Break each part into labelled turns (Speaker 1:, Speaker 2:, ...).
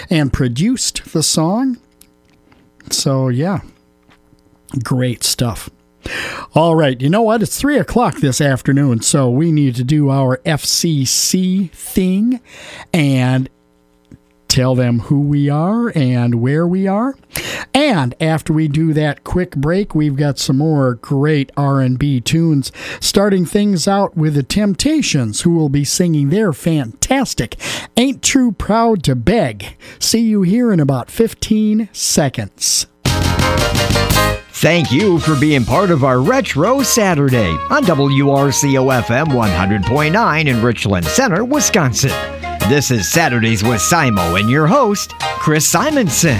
Speaker 1: and produced the song. So, yeah, great stuff. All right, you know what? It's 3 o'clock this afternoon, so we need to do our FCC thing and tell them who we are and where we are. And after we do that quick break, we've got some more great R&B tunes, starting things out with the Temptations, who will be singing their fantastic Ain't Too Proud to Beg. See you here in about 15 seconds.
Speaker 2: Thank you for being part of our Retro Saturday on WRCO-FM 100.9 in Richland Center, Wisconsin. This is Saturdays with Simo and your host, Chris Simonson.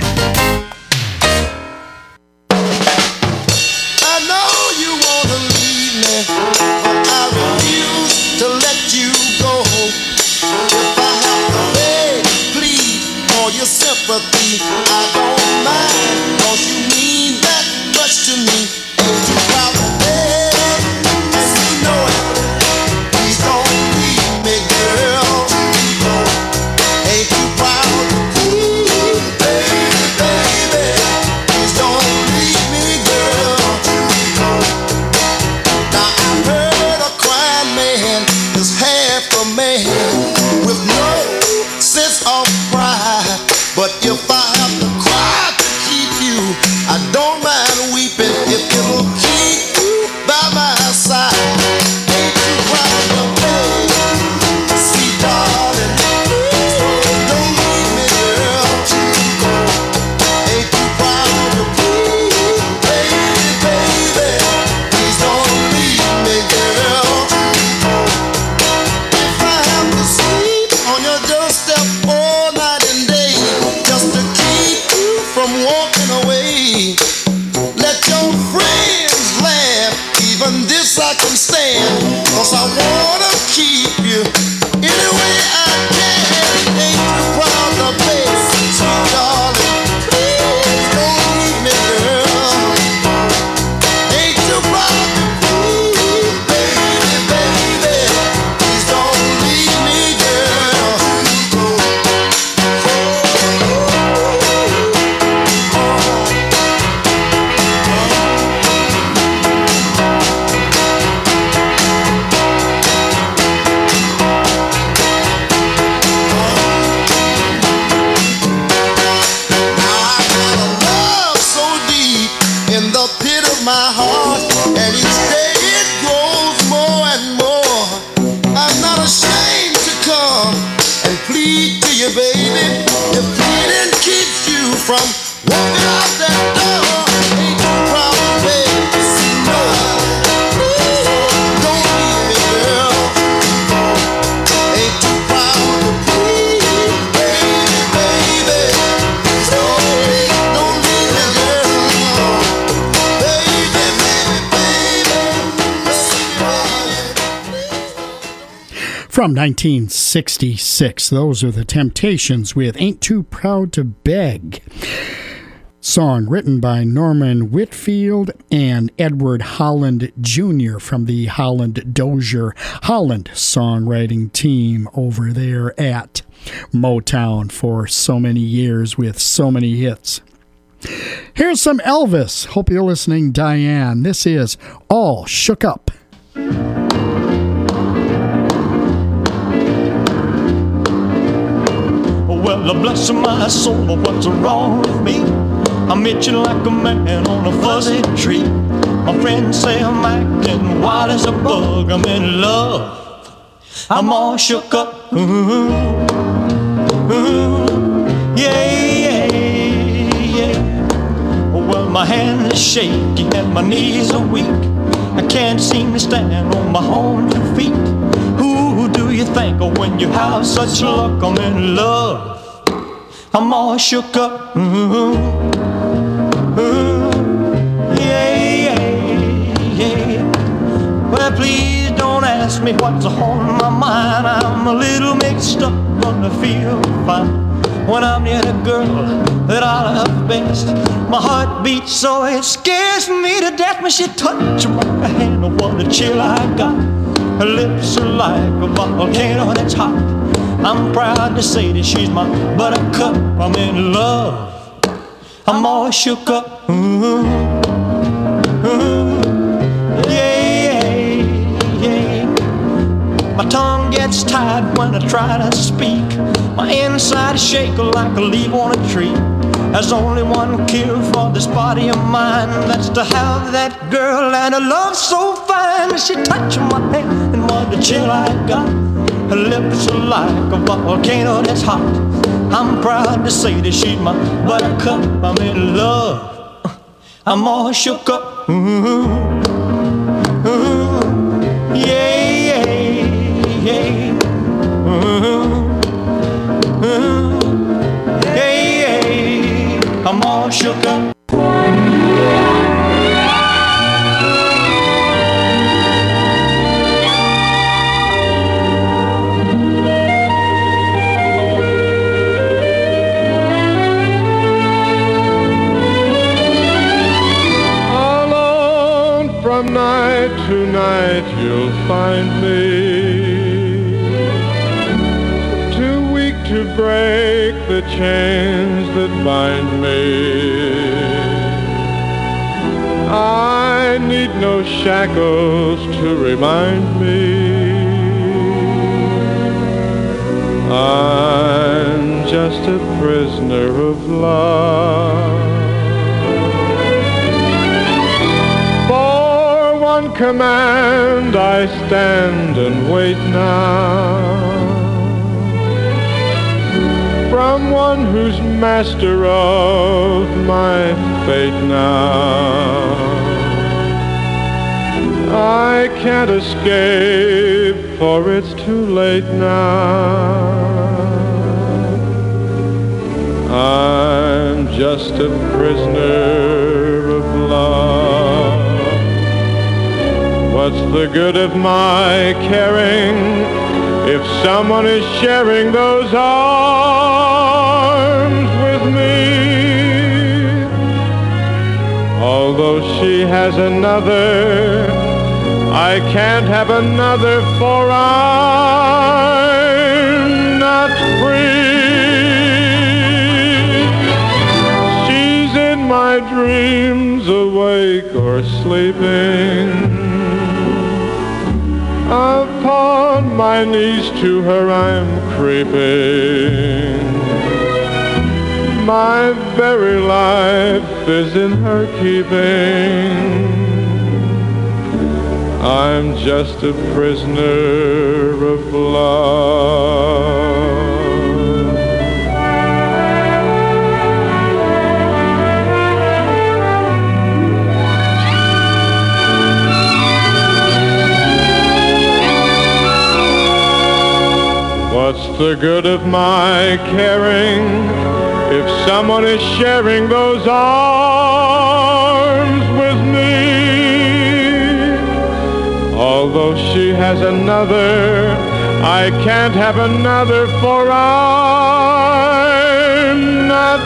Speaker 3: I know you want to leave me, but I refuse to let you go. If I have to beg, plead for your sympathy, I don't mind, 'cause you mean that much to me. Ain't too proud to beg, and you know it. Please don't leave me, girl. Ain't too proud to plead, baby. Please don't leave me, girl. Now I heard a crying man is half a man with no sense of pride. But if I have to cry to keep you, I don't mind weeping if it'll keep you by my side. Ain't too proud to beg, see darling, don't leave me, girl. Ain't too proud to plead, baby, please don't leave me, girl. If I have to sleep on your doorstep all night and day, just to keep you from walking away, let your friends laugh, even this I can stand, 'cause I wanna keep you any way I can. Ain't too proud to beg, sweet darling, please don't leave me, girl. Ain't too proud to plead, baby, please don't leave me, girl. Love so deep in the pit of my heart, and each day it grows more and more. I'm not ashamed to come and plead to you, baby. If pleading keeps you from walking out that door, ain't too proud to beg, no. Please don't leave me, girl. Ain't too proud to plead, baby. Don't leave me, girl. Baby.
Speaker 1: From 1966, those are the Temptations with Ain't Too Proud to Beg. Song written by Norman Whitfield and Edward Holland Jr. from the Holland Dozier Holland songwriting team over there at Motown for so many years with so many hits. Here's some Elvis. Hope you're listening, Diane. This is All Shook Up.
Speaker 4: Well, bless my soul, what's wrong with me? I'm itching like a man on a fuzzy tree. My friends say I'm acting wild as a bug. I'm in love, I'm all shook up. Yeah. Well, my hand is shaky and my knees are weak. I can't seem to stand on my own 2 feet. Who do you think of when you have such luck? I'm in love, I'm all shook up. Yeah. Well, please don't ask me what's on my mind. I'm a little mixed up, but I feel fine when I'm near the girl that I love best. My heart beats so it scares me to death when she touches my hand. What a chill I got. Her lips are like a volcano that's hot. I'm proud to say that she's my buttercup. I'm in love. I'm all shook up. Ooh, ooh, yeah, yeah. My tongue gets tied when I try to speak. My inside is shaking like a leaf on a tree. There's only one cure for this body of mine. That's to have that girl and a love so fine. She touched my hand and what the chill I got. Her lips are like a volcano that's hot. I'm proud to say that she's my buttercup. I'm in love. I'm all shook up. Ooh, ooh, yeah, yeah, yeah. Ooh, ooh, yeah, yeah. I'm all shook up.
Speaker 5: Tonight you'll find me too weak to break the chains that bind me. I need no shackles to remind me I'm just a prisoner of love. Command I stand and wait now, from one who's master of my fate now. I can't escape, for it's too late now. I'm just a prisoner of love. What's the good of my caring if someone is sharing those arms with me? Although she has another, I can't have another, for I'm not free. She's in my dreams, awake or sleeping. Upon my knees to her I'm creeping. My very life is in her keeping. I'm just a prisoner of love. What's the good of my caring if someone is sharing those arms with me? Although she has another, I can't have another, for I'm not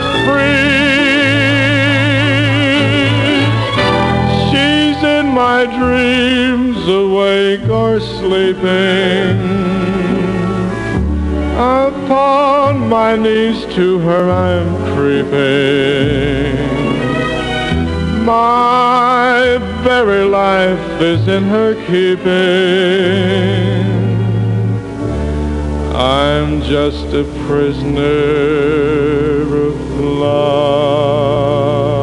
Speaker 5: free. She's in my dreams, awake or sleeping. Upon my knees to her I'm creeping. My very life is in her keeping. I'm just a prisoner of love.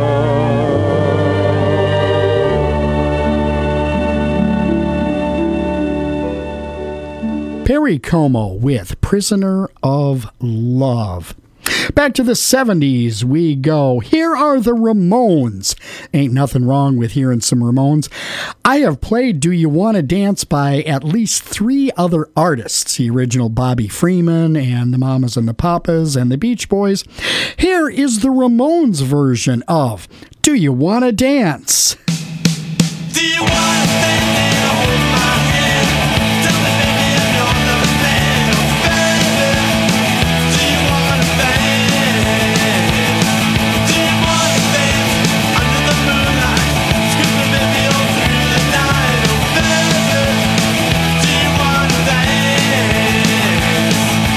Speaker 1: Perry Como with Prisoner of Love. Back to the 70s we go. Here are the Ramones. Ain't nothing wrong with hearing some Ramones. I have played Do You Wanna Dance by at least 3 other artists. The original Bobby Freeman and the Mamas and the Papas and the Beach Boys. Here is the Ramones version of Do You Wanna Dance?
Speaker 6: Do you wanna stand and hold my hand? Tell me, baby, if you'll understand. Oh, baby, do you wanna dance? Do you wanna dance under the moonlight? Screaming, baby, all through the night. Oh, baby, do you wanna dance?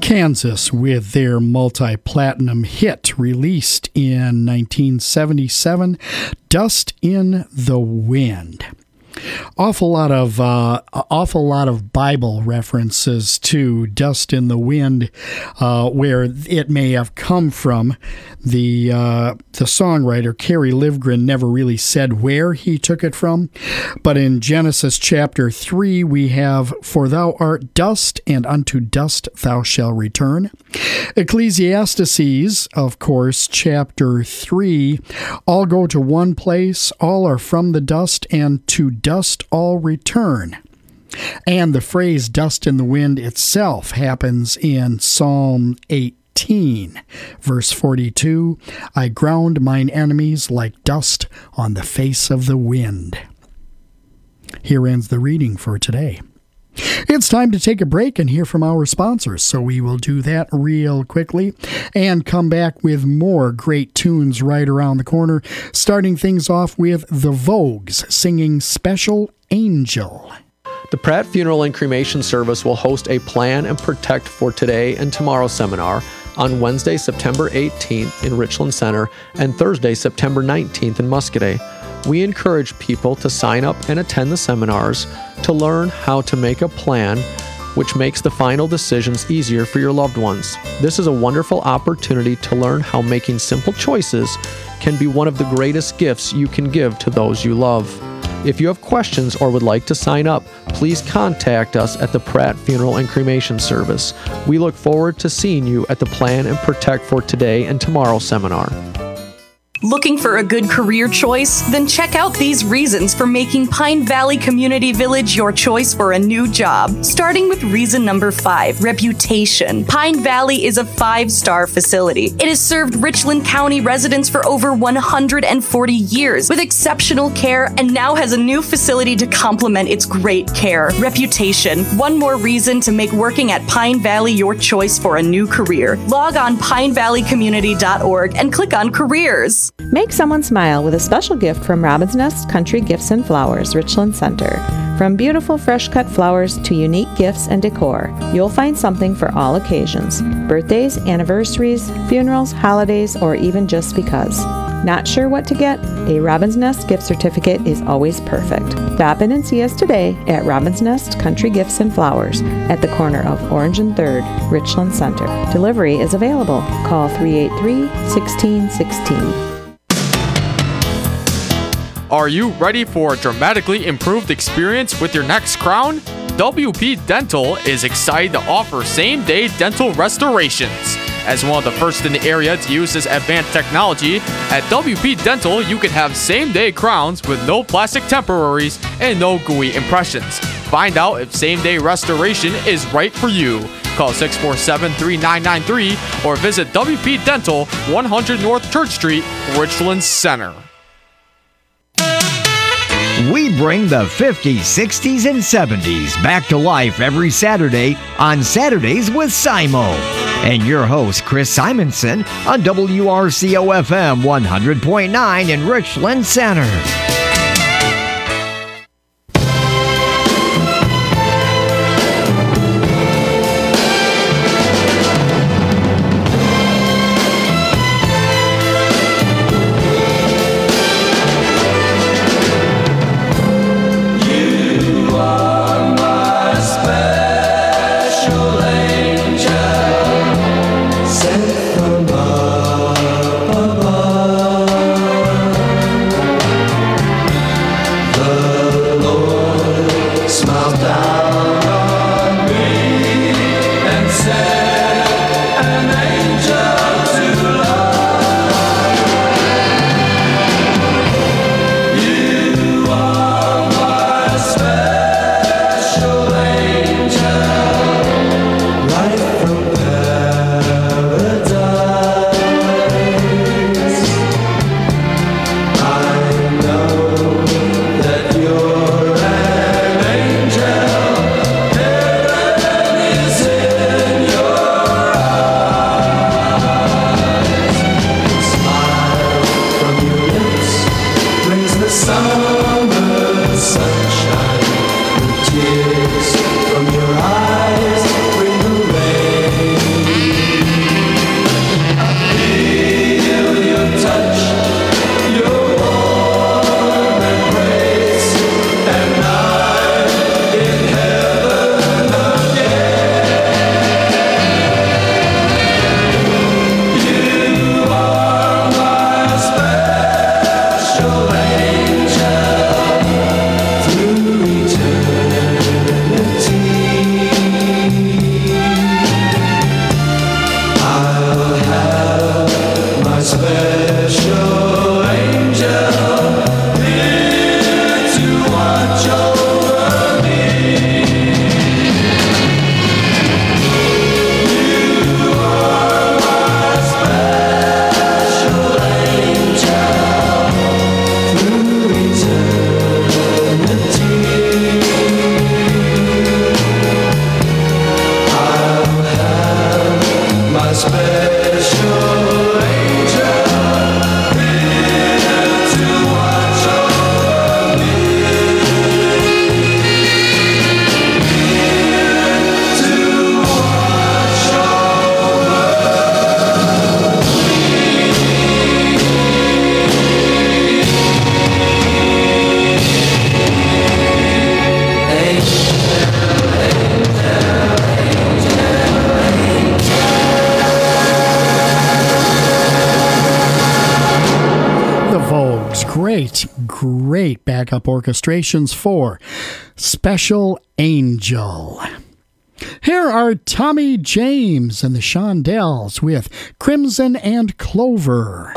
Speaker 1: Kansas with their multi-platinum hit released in 1977, Dust in the Wind. Awful lot of Bible references to Dust in the Wind, where it may have come from. The songwriter Kerry Livgren never really said where he took it from, but in Genesis chapter 3 we have, "For thou art dust, and unto dust thou shalt return." Ecclesiastes, of course, chapter 3, "All go to one place, all are from the dust, and to dust all return." And the phrase "dust in the wind" itself happens in Psalm 18, verse 42, "I ground mine enemies like dust on the face of the wind." Here ends the reading for today. It's time to take a break and hear from our sponsors, so we will do that real quickly and come back with more great tunes right around the corner, starting things off with the Vogues singing "Special Angel."
Speaker 7: The Pratt Funeral and Cremation Service will host a Plan and Protect for Today and Tomorrow seminar on Wednesday, September 18th in Richland Center and Thursday, September 19th in Muscoda. We encourage people to sign up and attend the seminars to learn how to make a plan which makes the final decisions easier for your loved ones. This is a wonderful opportunity to learn how making simple choices can be one of the greatest gifts you can give to those you love. If you have questions or would like to sign up, please contact us at the Pratt Funeral and Cremation Service. We look forward to seeing you at the Plan and Protect for Today and Tomorrow seminar.
Speaker 8: Looking for a good career choice? Then check out these reasons for making Pine Valley Community Village your choice for a new job. Starting with reason number 5, reputation. Pine Valley is a 5-star facility. It has served Richland County residents for over 140 years with exceptional care and now has a new facility to complement its great care. Reputation. One more reason to make working at Pine Valley your choice for a new career. Log on pinevalleycommunity.org and click on careers.
Speaker 9: Make someone smile with a special gift from Robin's Nest Country Gifts and Flowers, Richland Center. From beautiful fresh-cut flowers to unique gifts and decor, you'll find something for all occasions. Birthdays, anniversaries, funerals, holidays, or even just because. Not sure what to get? A Robin's Nest gift certificate is always perfect. Stop in and see us today at Robin's Nest Country Gifts and Flowers at the corner of Orange and 3rd, Richland Center. Delivery is available. Call 383-1616.
Speaker 10: Are you ready for a dramatically improved experience with your next crown? WP Dental is excited to offer same-day dental restorations. As one of the first in the area to use this advanced technology, at WP Dental you can have same-day crowns with no plastic temporaries and no gooey impressions. Find out if same-day restoration is right for you. Call 647-3993 or visit WP Dental, 100 North Church Street, Richland Center.
Speaker 2: We bring the 50s, 60s, and 70s back to life every Saturday on Saturdays with Simo. And your host, Chris Simonson, on WRCO-FM 100.9 in Richland Center.
Speaker 1: great backup orchestrations for Special Angel. Here are Tommy James and the Shondells with Crimson and Clover.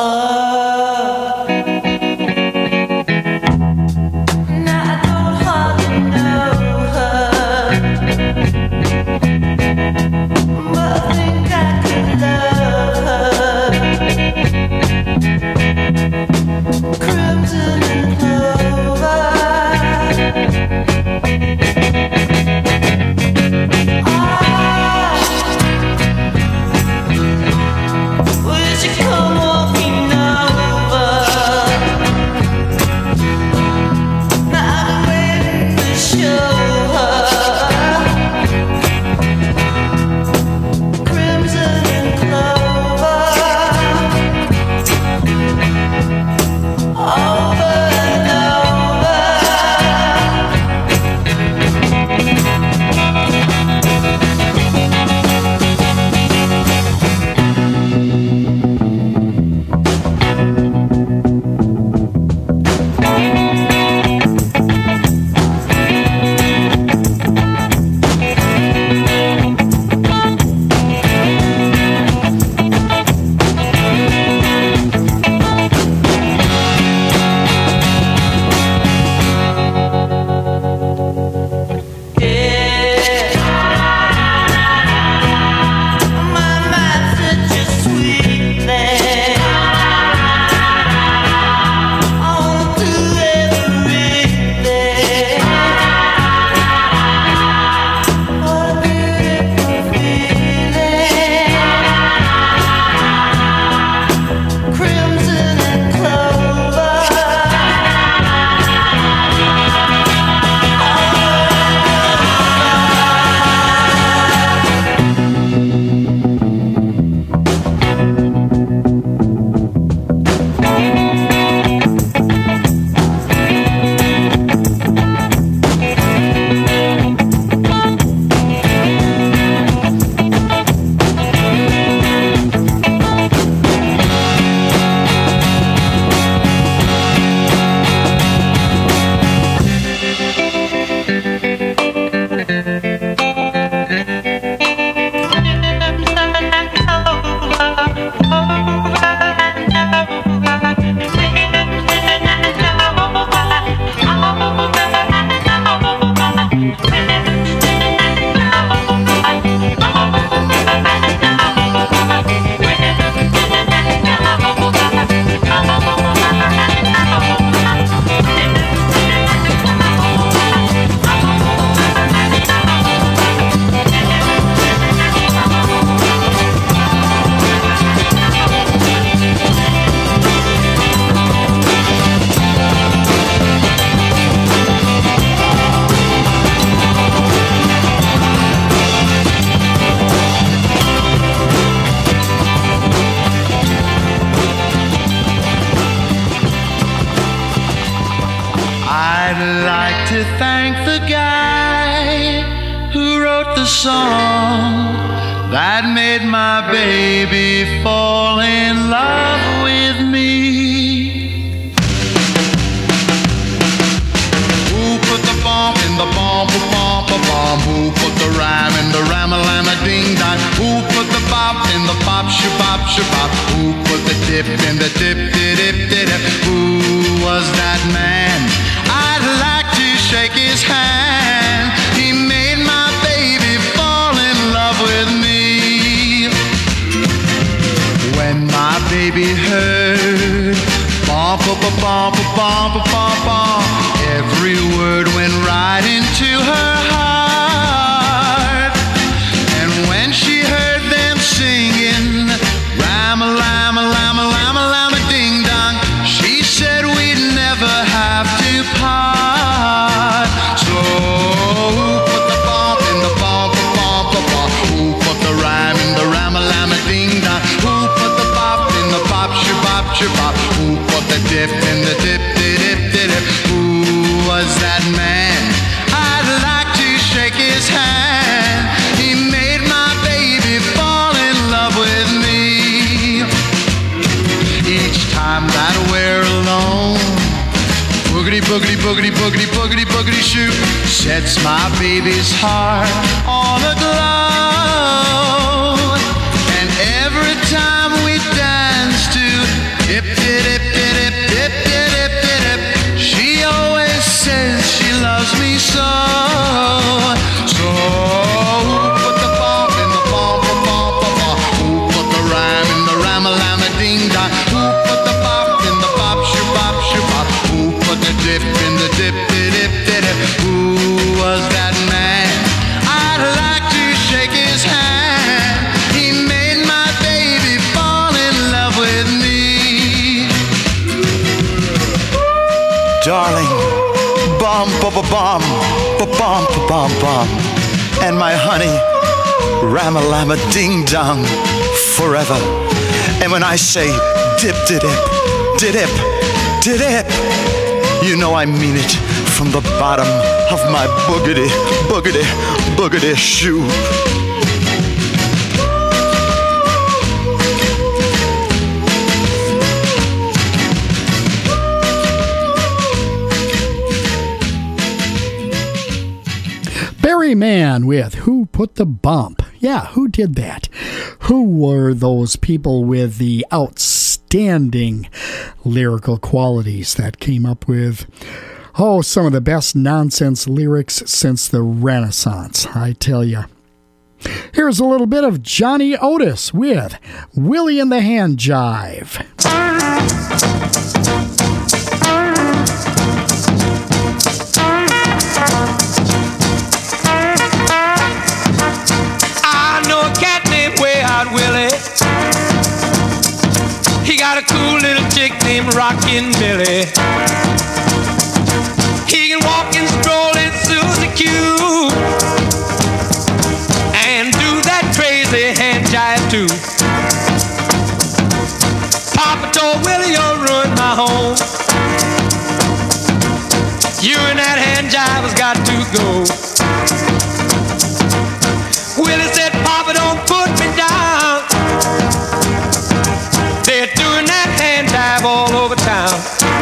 Speaker 6: to thank the guy who wrote the song that made my baby fall in love with me. Who put the bomb in the bomb, who put the rhyme in the ram-a-lam-a-ding-dong, who put the bop in the bop-shabop-shabop, who put the dip in the dip-dip-dip-dip, who was that man? I'd like to shake his hand. He made my baby fall in love with me. When my baby heard bom bom bom bom bom bom bom, every word went right into her heart. And when she heard them singing ram-a-lam-a-lam-a-lam-a-lam-a-ding-dong, she said we'd never have to part. So who put the bump in the bump bump bump? Who put the rhyme in the ram-a-lam-a-ding-dong? Who put the bop in the bop-shabop-shabop? Who put the dip in the dip-dip-dip-dip? Who was that man? I'd
Speaker 3: boogity, boogity, boogity, boogity shoe sets my baby's heart on aglow. And every time we dance to dip, dip, dip, dip, dip, dip, dip, she always says she loves me so. So who put the bump in the bump, bump, bump, bump? Who put the rhyme in the rhyme-a-lama ding dong? Who put the bop in the bop, shoo-bop, shoo-bop? Who put the dip in the dip, dip, dip, dip? Who was that man? I'd like to shake his hand. He made my baby fall in love with me. Darling, bum, bum, bum, bum, bum, bum, bum, and my honey, ram-a-lama ding dong, forever. And when I say dip, dip, dip, dip, dip, you know I mean it from the bottom of my boogity, boogity, boogity shoe.
Speaker 1: Barry Mann with Who Put the Bump? Yeah, who did that? Who were those people with the outstanding lyrical qualities that came up with, some of the best nonsense lyrics since the Renaissance, I tell you. Here's a little bit of Johnny Otis with Willie and the Hand Jive.
Speaker 4: Willie, he got a cool little chick named Rockin' Billy. He can walk and stroll in Susie Q and do that crazy hand jive too. Papa told Willie, you'll ruin my home. You and that hand jive has got to go. Willie said, Papa, don't put me down. They're doing that hand jive all over town.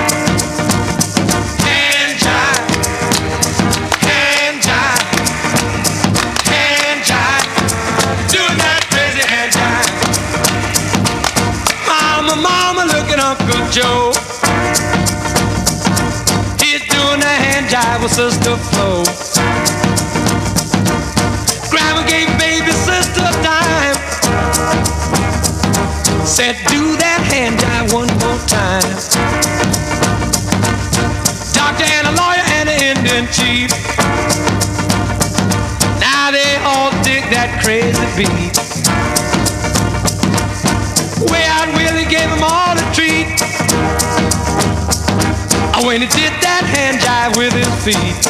Speaker 4: Hand jive, hand jive, hand jive, doing that crazy hand jive. Mama, mama, look at Uncle Joe. He's doing that hand jive with Sister Flo. Grandma gave baby sister a dime. Said, do that hand jive one more time. Doctor and a lawyer and an Indian chief. Now they all dig that crazy beat. Way out Willie gave them all a treat. When he did that hand jive with his feet.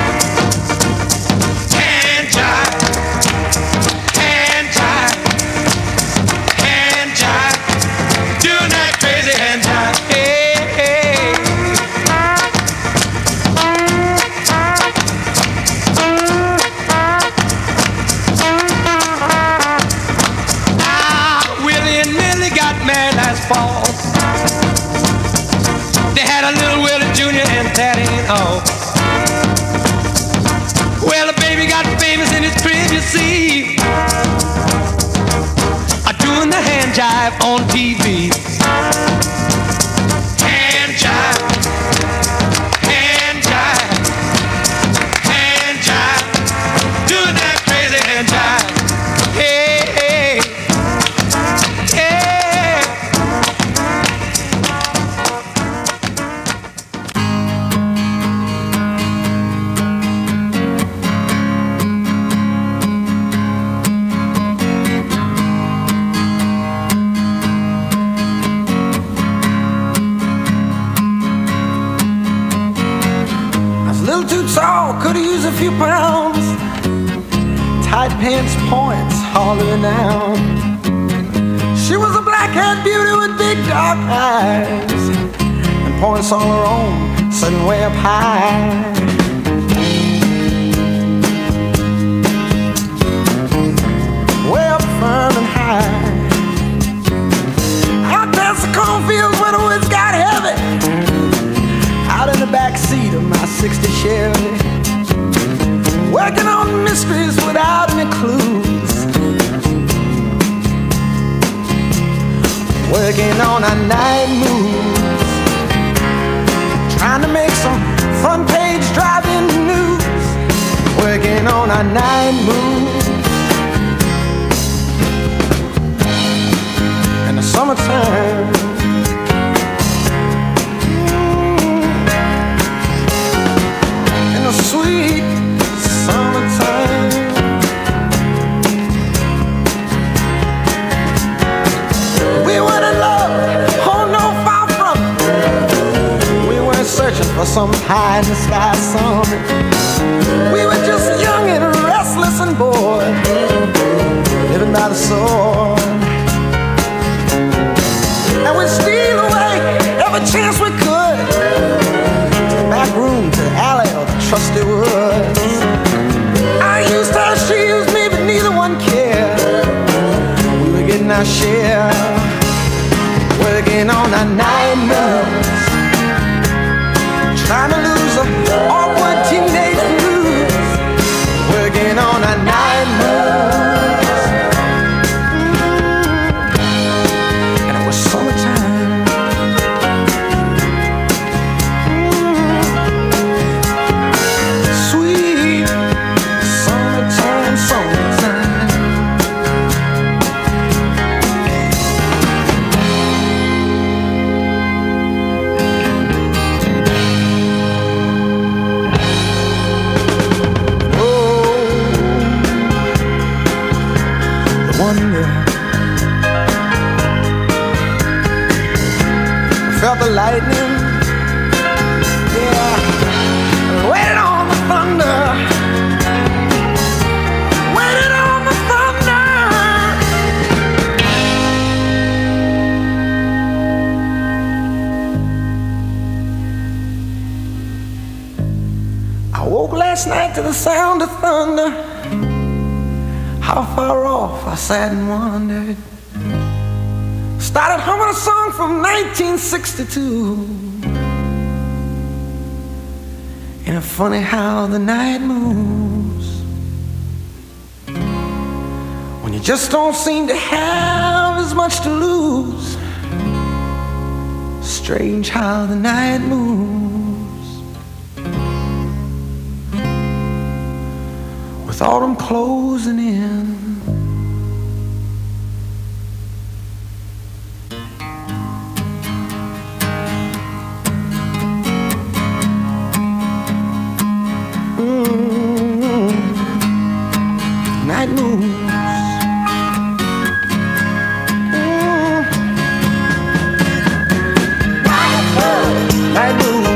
Speaker 4: Hand jive. Hand jive. Hand jive. Doing that crazy hand jive. Hey, hey. Willie and Millie got married last fall. They had a little Willie Jr. and that ain't all. Well, the baby got famous in his crib, you see. Doing the hand jive on TV. Hand jive. Hand jive. Hand jive. Doing that crazy hand jive. Hey, hey. Hey.
Speaker 11: Too tall, could've used a few pounds. Tight pants points, all renowned. She was a black-haired beauty with big dark eyes and points all her own, sitting way up high. Way up firm and high. Out past the cornfields where the woods got heavy. Out in the back seat of my working on our night moves, trying to make some front page driving news, working on our night moves. In the summertime, in the sweet summertime, we were in love, oh no, far from it. We weren't searching for some high in the sky summit. We were just young and restless and bored, living by the sword. And we'd steal away every chance we could, to the back room, to the alley, or the trusty woods. I used her, she used me, but neither one cared. We were getting our share, working on our night moves, trying to lose an awkward teenage blues, working on our night moves. And it was summertime. Sweet summertime, summertime. Wonder, I felt the lightning, yeah, waited on the thunder, waited on the thunder. I woke last night to the sound of thunder. How far off I sat and wondered. Started humming a song from 1962. And it's funny how the night moves when you just don't seem to have as much to lose. Strange how the night moves with autumn closing in. Night moves. Night moves.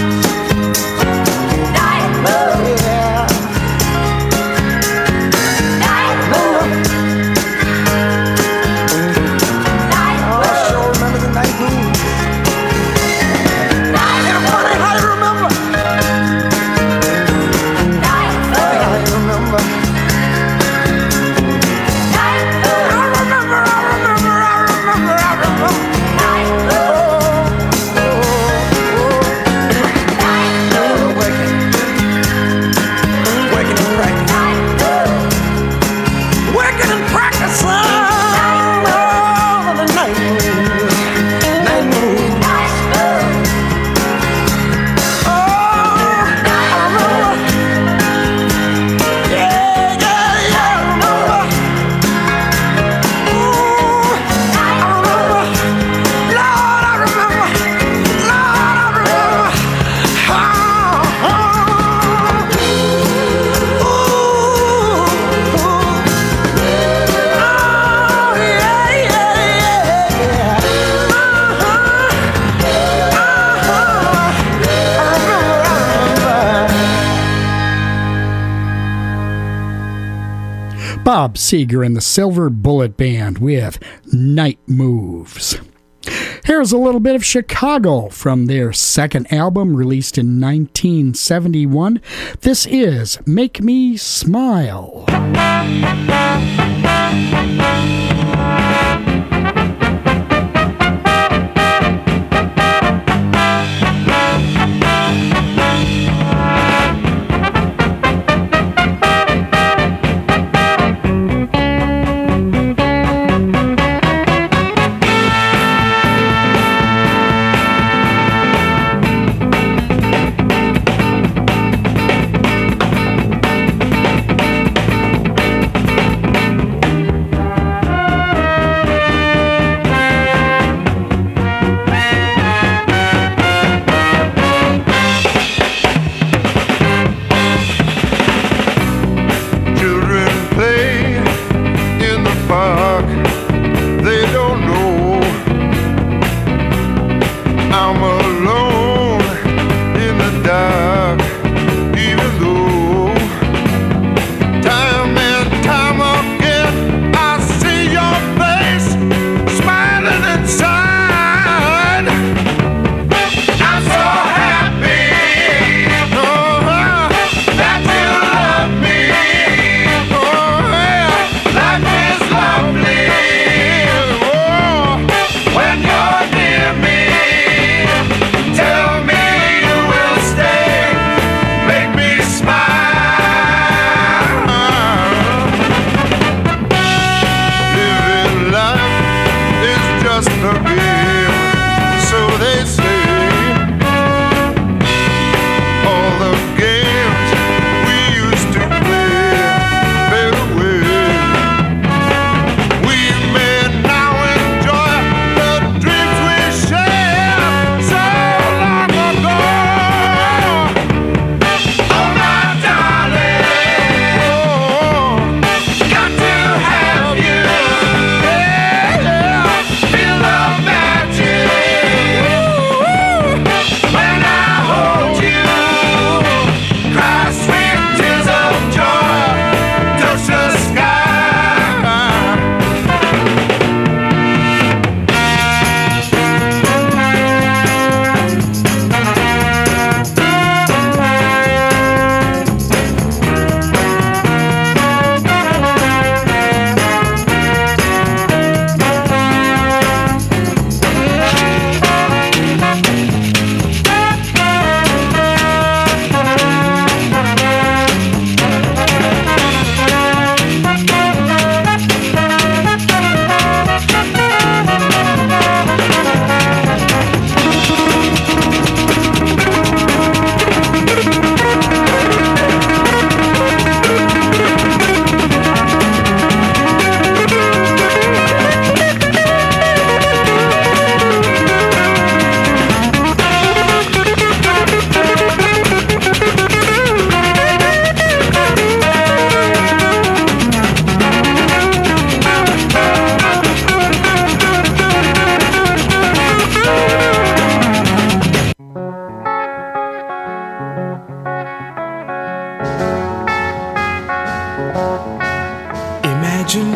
Speaker 1: Bob Seger and the Silver Bullet Band with Night Moves. Here's a little bit of Chicago from their second album released in 1971. This is Make Me Smile.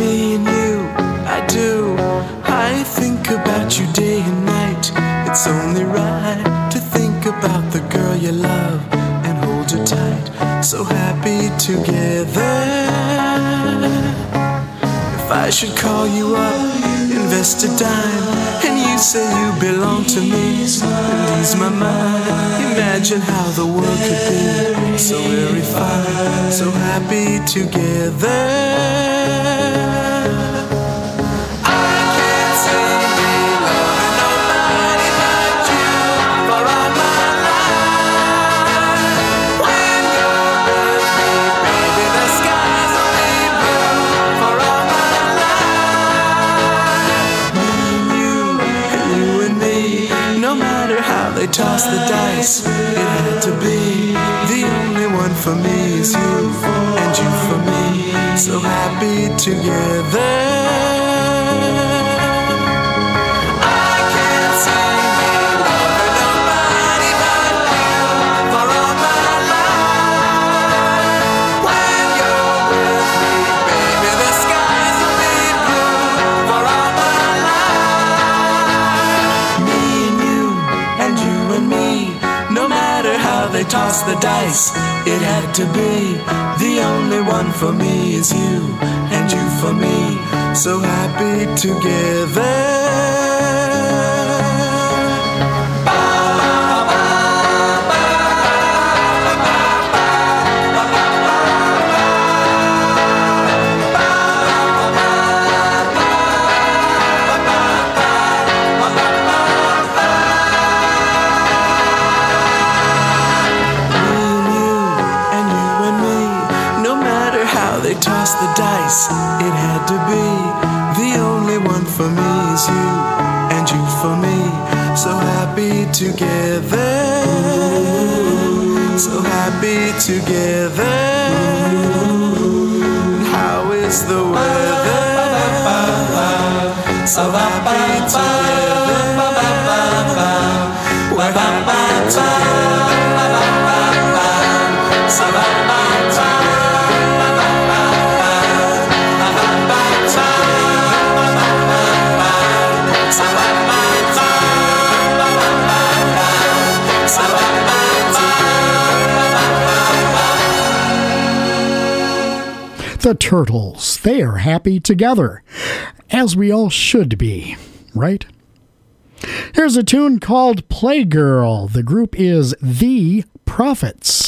Speaker 11: me and you, I do. I think about you day and night. It's only right to think about the girl you love and hold her tight. So happy together. If I should call you up, invest a dime, and you say you belong to me, it ease my mind. Imagine how the world could be so very fine, so happy together. They tossed the dice, it had to be. The only one for me is you, and you for me, so happy together. They tossed the dice, it had to be. The only one for me is you, and you for me, so happy together. Toss the dice, it had to be. The only one for me is you, and you for me, so happy together. So happy together. How is the weather? So happy together. We're happy together. So happy together.
Speaker 1: The Turtles, they are happy together, as we all should be, right? Here's a tune called Playgirl. The group is The Prophets.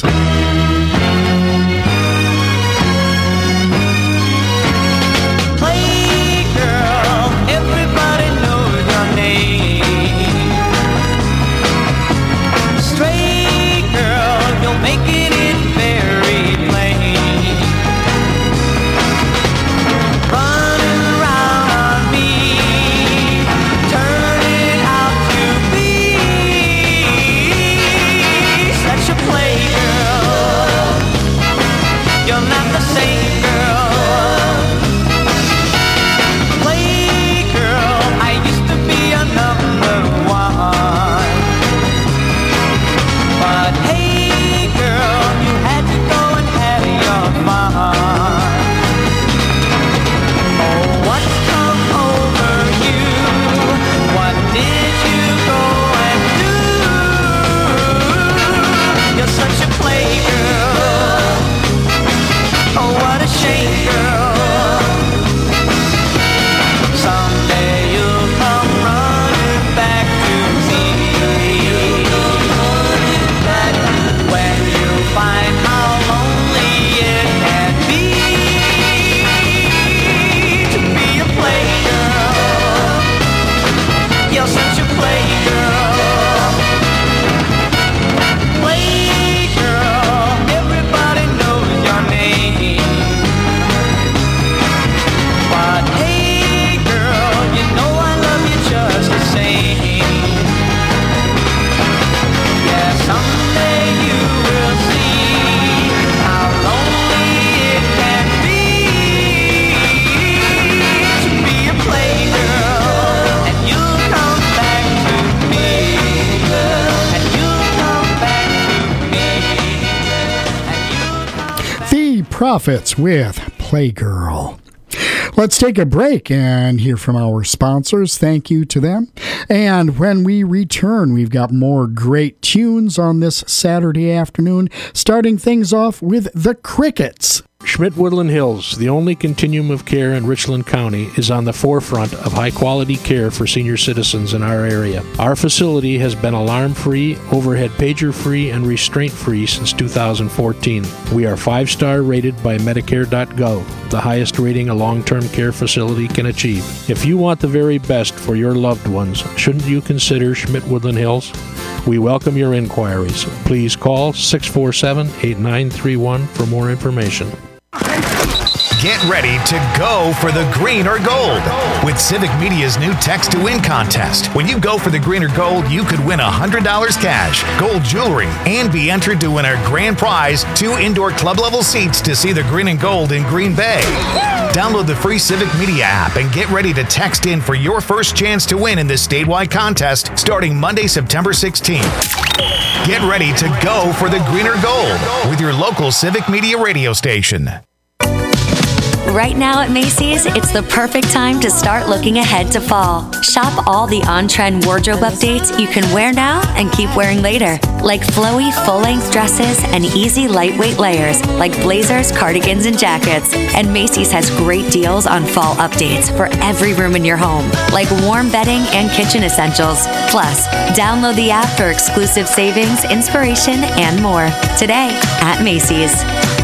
Speaker 1: Prophets with Playgirl. Let's take a break and hear from our sponsors. Thank you to them. And when we return, we've got more great tunes on this Saturday afternoon, starting things off with the Crickets.
Speaker 12: Schmidt Woodland Hills, the only continuum of care in Richland County, is on the forefront of high-quality care for senior citizens in our area. Our facility has been alarm-free, overhead pager-free, and restraint-free since 2014. We are 5-star rated by Medicare.gov, the highest rating a long-term care facility can achieve. If you want the very best for your loved ones, shouldn't you consider Schmidt Woodland Hills? We welcome your inquiries. Please call 647-8931 for more information.
Speaker 13: Get ready to go for the green or gold with Civic Media's new Text to Win contest. When you go for the green or gold, you could win $100 cash, gold jewelry, and be entered to win our grand prize, 2 indoor club level seats to see the green and gold in Green Bay. Download the free Civic Media app and get ready to text in for your first chance to win in this statewide contest starting Monday, September 16th. Get ready to go for the green or gold with your local Civic Media radio station.
Speaker 14: Right now at Macy's, it's the perfect time to start looking ahead to fall. Shop all the on-trend wardrobe updates you can wear now and keep wearing later, like flowy full-length dresses and easy lightweight layers like blazers, cardigans, and jackets. And Macy's has great deals on fall updates for every room in your home, like warm bedding and kitchen essentials. Plus, download the app for exclusive savings, inspiration, and more today at Macy's.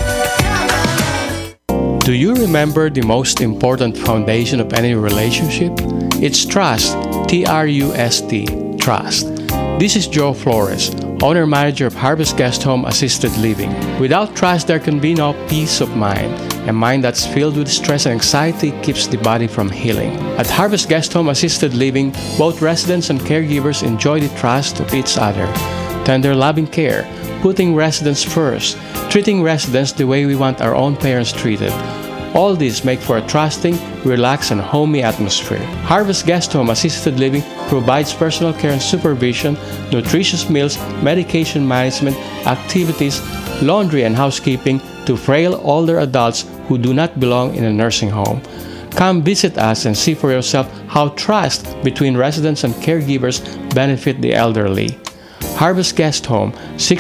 Speaker 15: Do you remember the most important foundation of any relationship? It's trust. T-R-U-S-T. Trust. This is Joe Flores, owner-manager of Harvest Guest Home Assisted Living. Without trust, there can be no peace of mind. A mind that's filled with stress and anxiety keeps the body from healing. At Harvest Guest Home Assisted Living, both residents and caregivers enjoy the trust of each other. Tender, loving care, putting residents first, treating residents the way we want our own parents treated. All this make for a trusting, relaxed, and homey atmosphere. Harvest Guest Home Assisted Living provides personal care and supervision, nutritious meals, medication management, activities, laundry, and housekeeping to frail older adults who do not belong in a nursing home. Come visit us and see for yourself how trust between residents and caregivers benefit the elderly. Harvest Guest Home,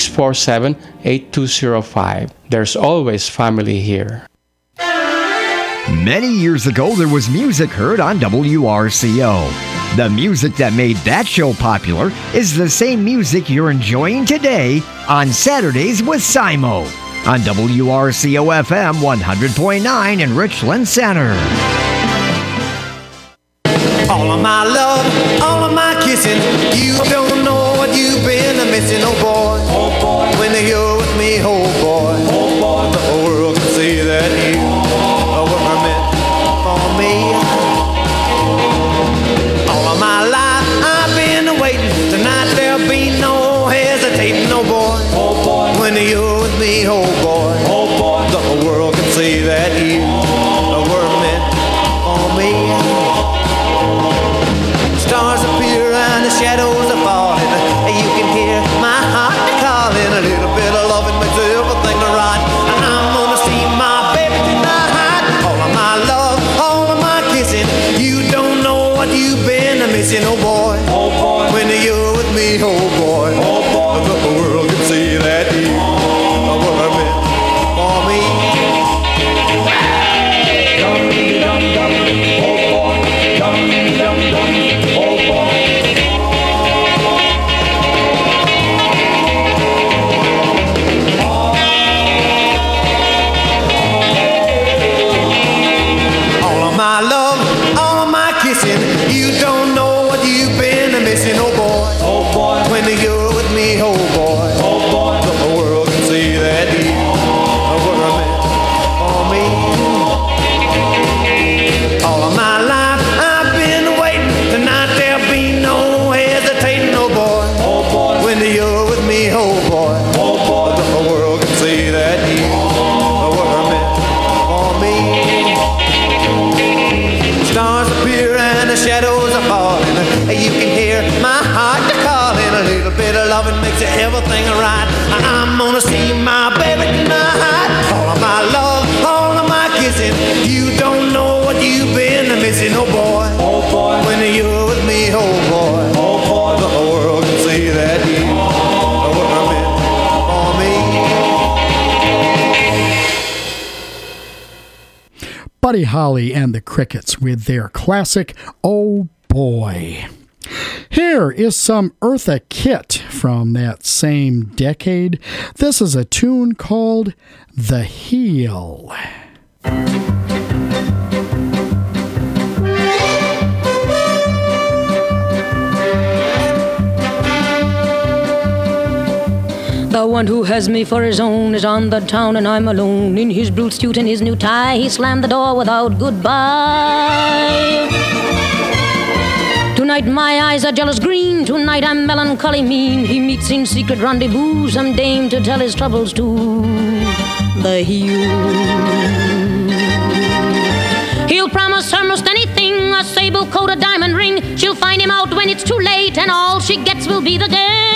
Speaker 15: 647-8205. There's always family here.
Speaker 2: Many years ago, there was music heard on WRCO. The music that made that show popular is the same music you're enjoying today on Saturdays with Simo on WRCO FM 100.9 in Richland Center.
Speaker 11: All of my love, all of my kissing, you don't know what you've been missing, oh boy. Oh boy. When you're with me, oh boy. Oh boy. The whole world can see that you were meant for me. All of my life I've been waiting. Tonight there'll be no hesitating, oh boy. Oh boy. When you're with me, oh boy. Oh boy. The whole world can see that you were meant for me. Stars appear and the shadows are falling. You can hear my heart calling. A little bit of loving makes everything right. And I'm gonna see my baby tonight. All of my love, all of my kissing. You don't know what you've been missing, oh boy. Oh boy. When you're with me, oh boy. Oh boy. The world can see that you were meant for me. Dum dum dum, oh boy. Dum dum dum. My love, all of my kissing, you don't know what you've been missing, oh boy. Oh boy. When you're with me, oh boy. Oh boy. The whole world can see that you were meant for me. All of my life I've been waiting. Tonight there'll be no hesitating, oh boy. Oh boy. When you're with me, oh boy. Oh boy. The whole world can see that you were meant for me. Stars appear and the shadows are falling. You can hear my heart calling. A little bit of loving makes everything right. I'm gonna see my baby tonight. All of my love, all of my kissing. You don't know what you've
Speaker 1: Buddy Holly and the Crickets with their classic, Oh Boy. Here is some Eartha Kitt from that same decade. This is a tune called The Heel.
Speaker 16: The one who has me for his own is on the town and I'm alone. In his blue suit and his new tie, he slammed the door without goodbye. Tonight my eyes are jealous green, tonight I'm melancholy mean. He meets in secret rendezvous some dame to tell his troubles to. The heel. He'll promise her most anything, a sable coat, a diamond ring. She'll find him out when it's too late, and all she gets will be the gate.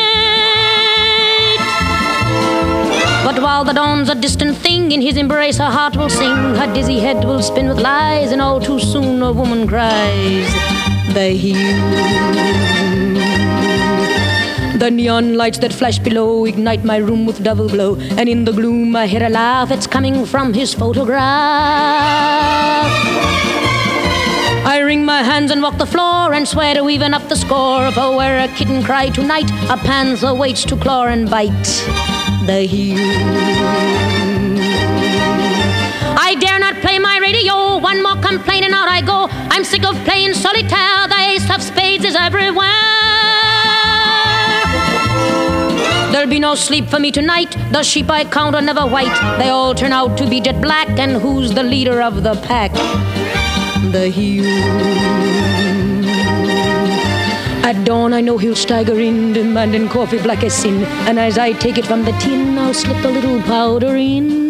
Speaker 16: But while the dawn's a distant thing, in his embrace her heart will sing. Her dizzy head will spin with lies, and all too soon a woman cries. The heel. The neon lights that flash below ignite my room with double glow, and in the gloom I hear a laugh. It's coming from his photograph. I wring my hands and walk the floor and swear to even up the score. For where a kitten cried tonight, a panther waits to claw and bite. The heel. I dare not play my radio. One more complaint and out I go. I'm sick of playing solitaire. The ace of spades is everywhere. There'll be no sleep for me tonight. The sheep I count are never white. They all turn out to be jet black. And who's the leader of the pack? The heel. At dawn I know he'll stagger in, demanding coffee black as sin. And as I take it from the tin, I'll slip a little powder in.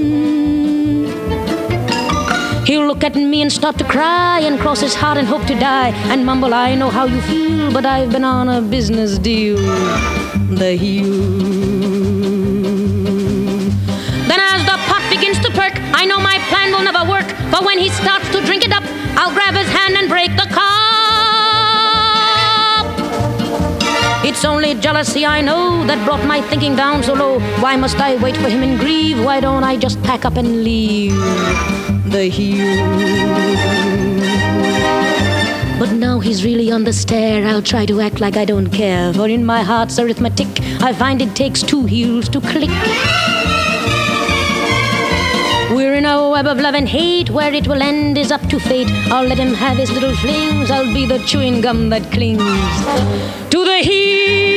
Speaker 16: He'll look at me and start to cry, and cross his heart and hope to die, and mumble, I know how you feel, but I've been on a business deal. The heel. Then as the pot begins to perk, I know my plan will never work. For when he starts to drink it up, I'll grab his hand and break the cup. It's only jealousy, I know, that brought my thinking down so low. Why must I wait for him and grieve? Why don't I just pack up and leave? The heel. But now he's really on the stair. I'll try to act like I don't care, for in my heart's arithmetic I find it takes two heels to click. We're in a web of love and hate. Where it will end is up to fate. I'll let him have his little flings. I'll be the chewing gum that clings to the heel.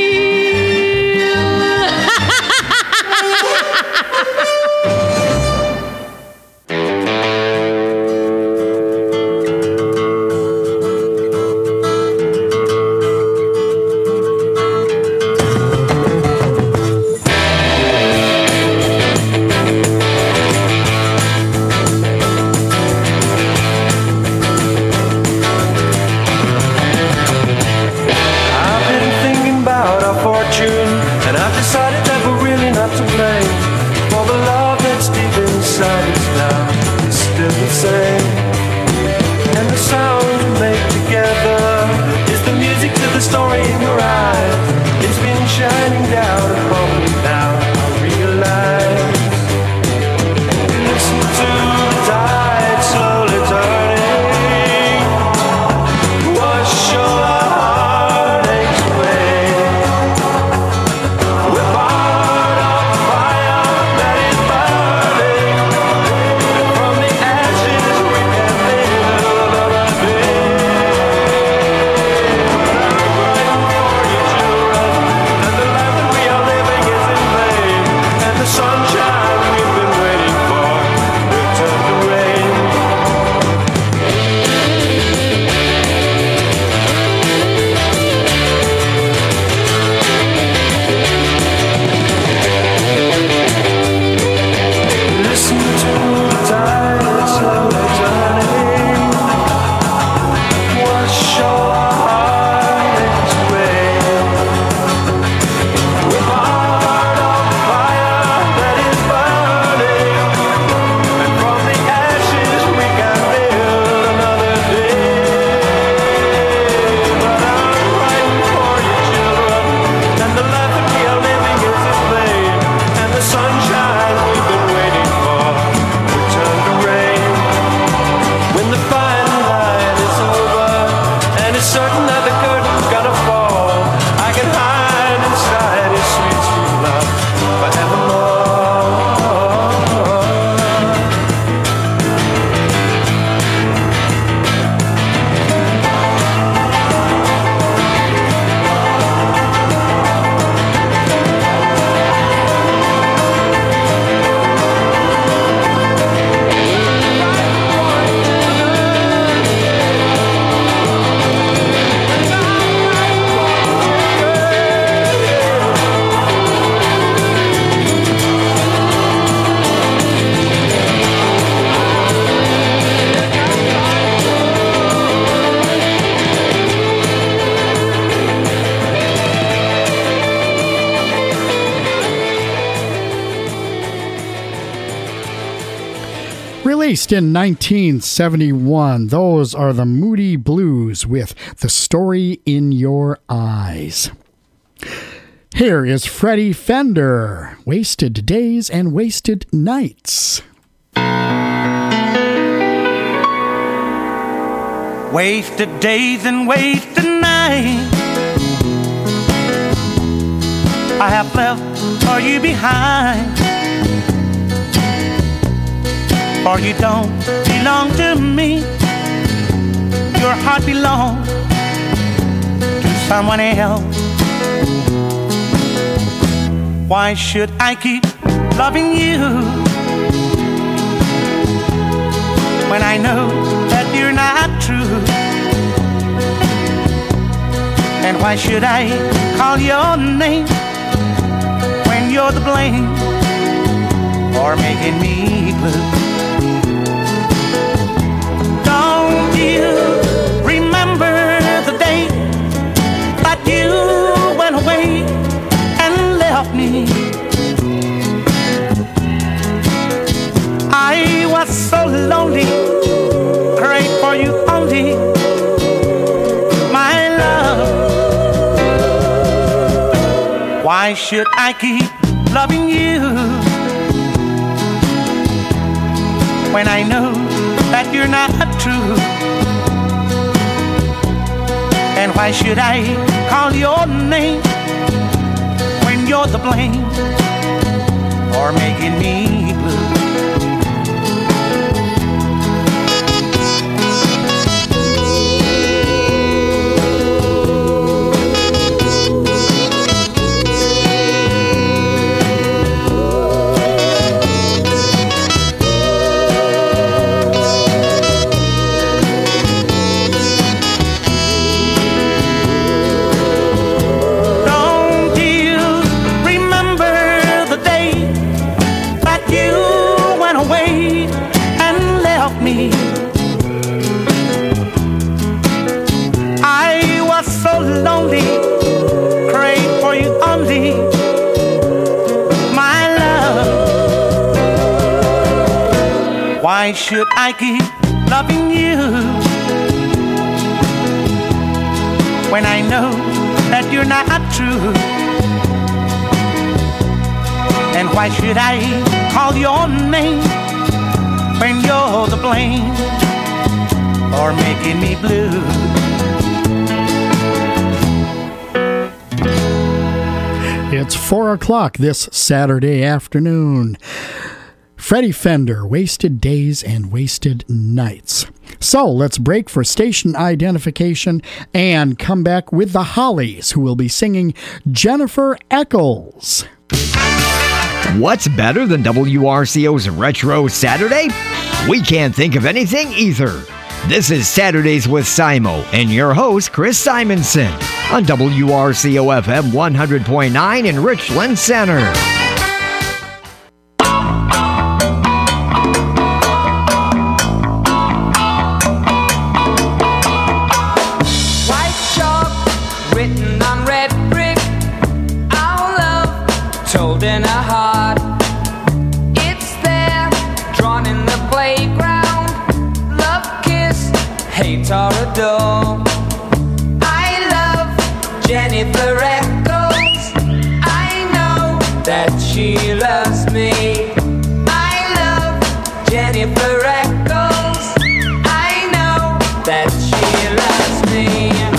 Speaker 1: Released in 1971, those are the Moody Blues with The Story in Your Eyes. Here is Freddie Fender, Wasted Days and Wasted Nights.
Speaker 17: Wasted days and wasted nights I have left for you behind, for you don't belong to me. Your heart belongs to someone else. Why should I keep loving you when I know that you're not true? And why should I call your name when you're the blame for making me blue? Don't you remember the day that you went away and left me? I was so lonely, prayed for you only, my love. Why should I keep loving you when I know that you're not true? And why should I call your name when you're the blame for making me blue? I was so lonely, prayed for you only, my love. Why should I keep loving you when I know that you're not true? And why should I call your name when you're the blame for making me blue?
Speaker 1: It's 4 o'clock this Saturday afternoon. Freddie Fender, Wasted Days and Wasted Nights. So let's break for station identification and come back with the Hollies, who will be singing Jennifer Eccles.
Speaker 2: What's better than WRCO's Retro Saturday? We can't think of anything either. This is Saturdays with Simo and your host, Chris Simonson, on WRCO FM 100.9 in Richland Center.
Speaker 18: White chalk written on red brick, our love told in a heart. It's there, drawn in the playground. Love, kiss, hate or adore. I love Jennifer Eccles. I know that she loves me. I love Jennifer Eccles. I know that she loves me.